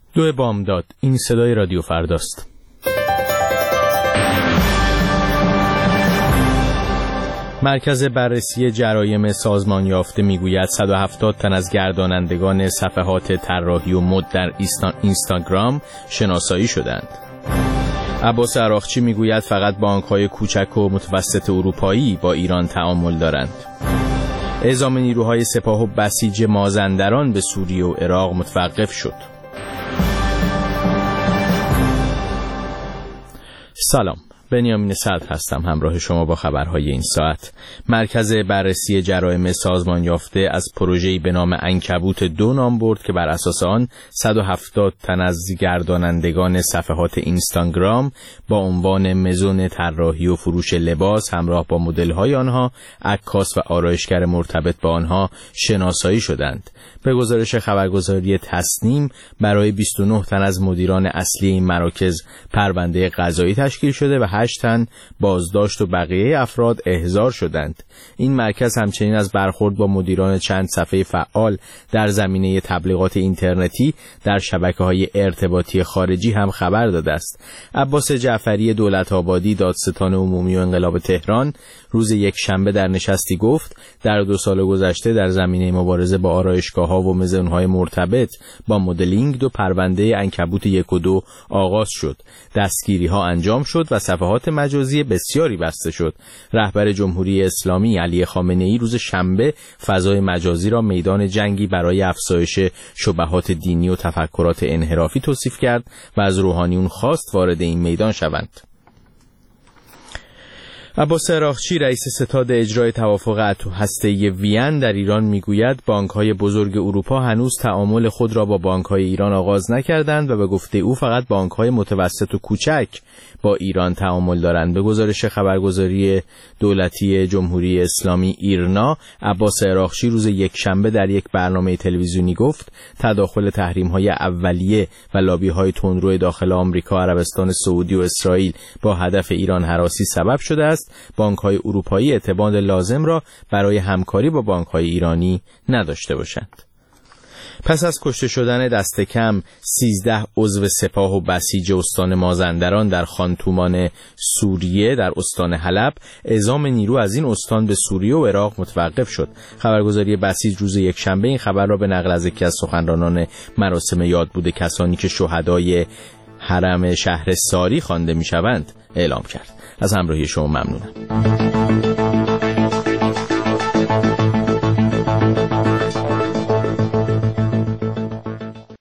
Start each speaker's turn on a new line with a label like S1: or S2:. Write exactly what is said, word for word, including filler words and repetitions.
S1: دو بامداد. این صدای رادیو فرداست. مرکز بررسی جرایم سازمان یافته میگوید صد و هفتاد تن از گردانندگان صفحات طراحی و مد در اینستاگرام شناسایی شدند. عباس عراقچی میگوید فقط بانک‌های کوچک و متوسط اروپایی با ایران تعامل دارند. اعزام نیروهای سپاه و بسیج مازندران به سوریه و عراق متوقف شد. سلام، بنیامین صدر هستم، همراه شما با خبرهای این ساعت. مرکز بررسی جرایم سازمان یافته از پروژه‌ای به نام عنکبوت دو نام برد که بر اساس آن صد و هفتاد تن از گردانندگان صفحات اینستاگرام با عنوان مزون طراحی و فروش لباس همراه با مدل‌های آنها، عکاس و آرایشگر مرتبط با آنها شناسایی شدند. به گزارش خبرگزاری تصنیم برای بیست و نه تن از مدیران اصلی این مراکز پرونده قضایی تشکیل شده و هشت تن بازداشت و بقیه افراد احضار شدند. این مرکز همچنین از برخورد با مدیران چند صفحه فعال در زمینه تبلیغات اینترنتی در شبکه‌های ارتباطی خارجی هم خبر داده است. عباس جعفری دولت‌آبادی، دادستان عمومی و انقلاب تهران، روز یک شنبه در نشستی گفت در دو سال گذشته در زمینه مبارزه با آرایشگاه‌ها و مزون‌های مرتبط با مدلینگ دو پرونده عنکبوت یک و دو آغاز شد. دستگیری‌ها انجام شد و صفحات مجازی بسیاری بسته شد. رهبر جمهوری اسلامی علی خامنه‌ای روز شنبه فضای مجازی را میدان جنگی برای افزایش شبهات دینی و تفکرات انحرافی توصیف کرد و از روحانیون خواست وارد این میدان شوند. عباس عراقچی رئیس ستاد اجرای توافق هسته‌ای وین در ایران میگوید بانک‌های بزرگ اروپا هنوز تعامل خود را با بانک‌های ایران آغاز نکردند و به گفته او فقط بانک‌های متوسط و کوچک با ایران تعامل دارند. به گزارش خبرگزاری دولتی جمهوری اسلامی ایرنا، عباس عراقچی روز یک شنبه در یک برنامه تلویزیونی گفت تداخل تحریم‌های اولیه و لابی‌های تندرو داخل آمریکا، عربستان سعودی و اسرائیل با هدف ایران هراسی سبب شده است بانک‌های اروپایی اعتماد لازم را برای همکاری با بانک‌های ایرانی نداشته باشند. پس از کشته شدن دست کم سیزده عضو سپاه و بسیج استان مازندران در خانتومان سوریه در استان حلب، اعزام نیرو از این استان به سوریه و عراق متوقف شد. خبرگزاری بسیج روز یک شنبه این خبر را به نقل از یکی از سخنرانان مراسم یادبود کسانی که شهدای حرم شهر ساری خوانده می‌شوند اعلام کرد. از همراهی شما ممنونم.